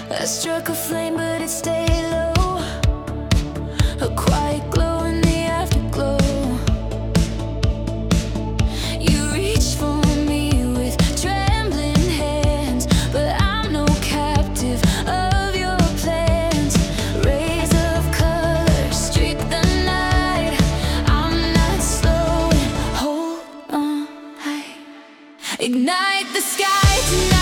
I struck a flame, but it stayed low. A quiet glow in the afterglow. You reach for me with trembling hands, but I'm no captive of your plans. Rays of color streak the night. I'm not slowing, hold on tight. Ignite the sky tonight.